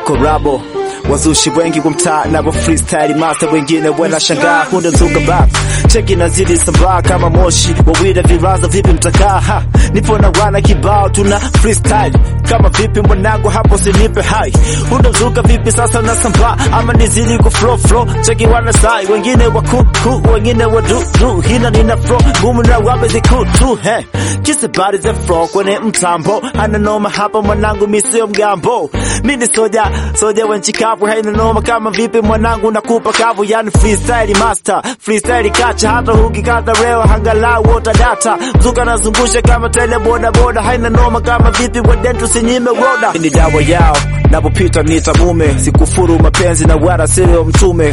korabo. Wazushi wengi kumtaa na wa freestyle master, wengine wana shangaa kunde mzuka back. Cheki na zidi sambaa kama moshi, wawida viraza vipi mtakaa. Nipo na wana kibao tuna freestyle kama vipi mwanangu hapo sinipe hai. Kunde mzuka vipi sasa na sambaa ama nizili ku flow. Cheki wana sai wengine wa cool wengine wa do hina nina flow gumu na wabe zi cool too. Hey kisa body ze flow kwenye mtambo hana noma hapa mwanangu misio mgambo. Mini soja wenchikavu haina noma kama vipi mwanangu nakupa kavu. Yani freestyle master freestyle kacha hata hukikata leo hangalau wota data. Mzuka nazungusha kama tele boda haina noma kama vipi wadentu sinyime woda. Ni dawa yao napopita nita mume, sikufuru mapenzi na wala sio mtume.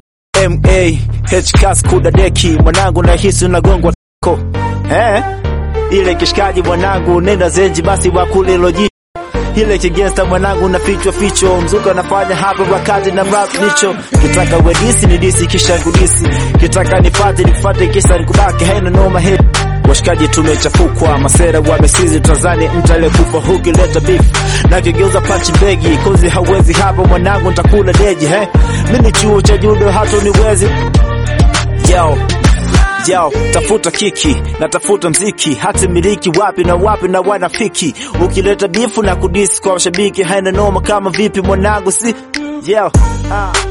KMAHKS kuda deki mwanangu na hisi unagongwa ko. Ile kishikaji mwanangu nenda zenji basi wakule loji. Ile kigesta mwanangu na ficho mzuka nafanya hapa wakati na rap nicho. Kitaka wedisi ni disi kisha ngudisi, kitaka nifate kisha nikubaki haina noma hit. Washikaji tumechafukwa masera wamesizi Tanzania mtale kufa huki leta beef na kigeuza punch begi kozi hawezi hapa mwanangu nitakula deji. Mimi chuo cha judo hata niwezi Yo, tafuta kiki na tafuta mziki, hata miliki wapi na wanafiki. Ukileta bifu na kudisi kwa mashabiki haina noma kama vipi mwanangu si